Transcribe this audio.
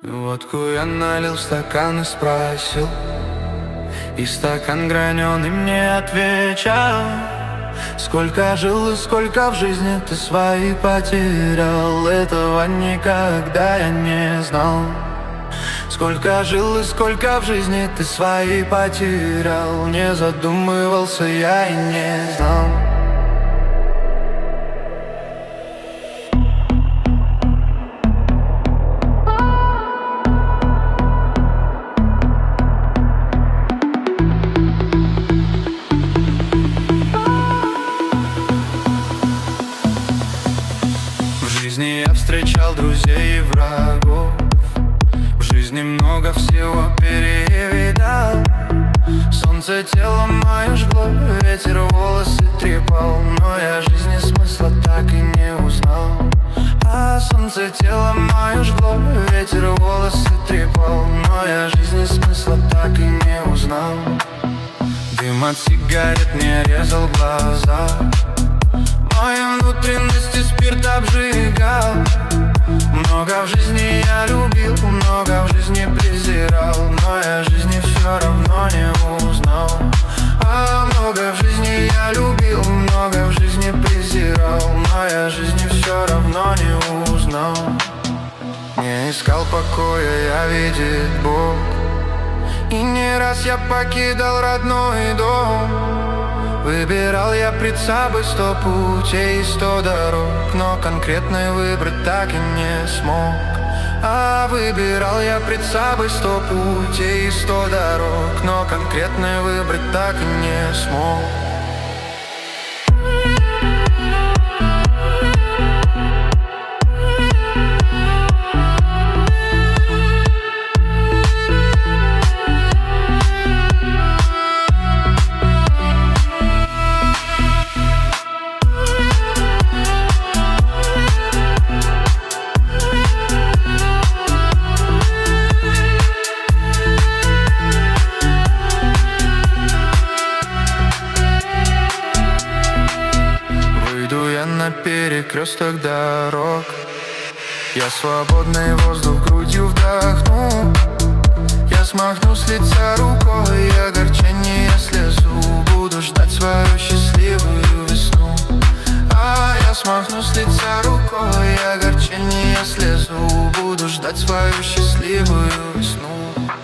Водку я налил в стакан и спросил, и стакан граненый мне отвечал: сколько жил и сколько в жизни ты свои потерял. Этого никогда я не знал. Сколько жил и сколько в жизни ты свои потерял. Не задумывался я и не знал. В жизни я встречал друзей и врагов, в жизни много всего перевидал. Солнце тело мое жгло, ветер волосы трепал, но я жизни смысла так и не узнал. А солнце тело мое жгло, ветер волосы трепал, но я жизни смысла так и не узнал. Дым от сигарет мне резал глаза, мои внутренности спирт обжигал. Много в жизни я любил, много в жизни презирал, но я жизни все равно не узнал. А много в жизни я любил, много в жизни презирал, но я жизни все равно не узнал. Не искал покоя, я видит Бог, и не раз я покидал родной дом. Выбирал я пред собой 100 путей и 100 дорог, но конкретный выбрать так и не смог. А выбирал я пред собой 100 путей и 100 дорог, но конкретный выбрать так и не смог. На перекресток дорог я свободный воздух грудью вдохну. Я смахну с лица рукой огорчение, слезу. Буду ждать свою счастливую весну. А я смахну с лица рукой огорчение, слезу. Буду ждать свою счастливую весну.